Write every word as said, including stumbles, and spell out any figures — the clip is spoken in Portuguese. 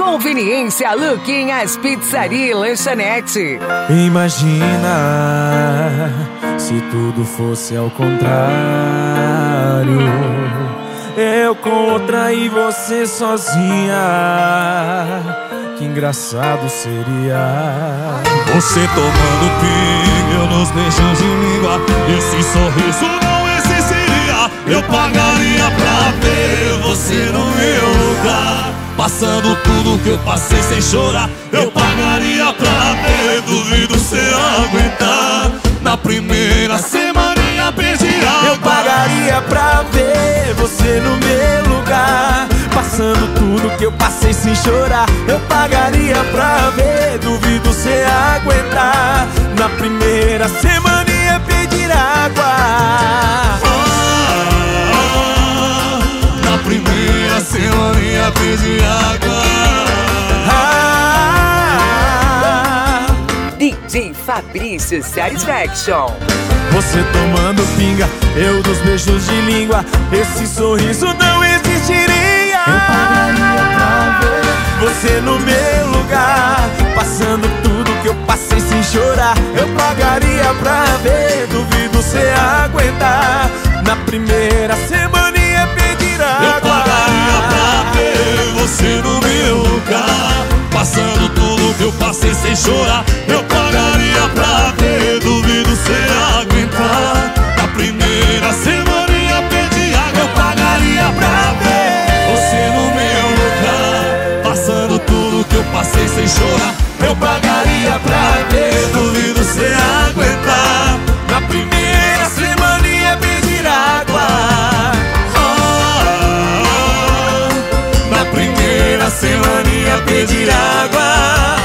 Conveniência Luquinhas Pizzaria e Lanchonete. Imagina se tudo fosse ao contrário. Eu com outra e você sozinha. Que engraçado seria. Você tomando pinga, eu nos beijos de língua. Esse sorriso não existiria. Eu pagaria pra ver você no meu lugar, passando tudo que eu passei sem chorar. Eu pagaria pra ver, duvido cê aguentar. Na primeira semaninha pedir água. Eu pagaria pra ver você no meu lugar, passando tudo que eu passei sem chorar. Eu pagaria pra ver, duvido cê aguentar. Na primeira semaninha pedir água. Ah, na primeira semaninha pedir água. Ah, D J Fabrício Satisfaction. você tomando pinga, eu dos beijos de língua. Esse sorriso não existiria. Eu pagaria pra ver você no meu lugar, passando tudo que eu passei sem chorar. Eu pagaria pra ver, duvido cê aguentar. Na primeira semaninha pedir água. Eu pagaria pra ver você no meu lugar, passando tudo que eu passei sem chorar. Eu pagaria pra ver, duvido cê aguentar. Na primeira semaninha pedir água. Eu pagaria pra ver você no meu lugar, passando tudo que eu passei sem chorar. Eu pagaria pra ver, duvido cê aguentar. Na primeira semaninha pedir água. Ah, na primeira semaninha pedir água.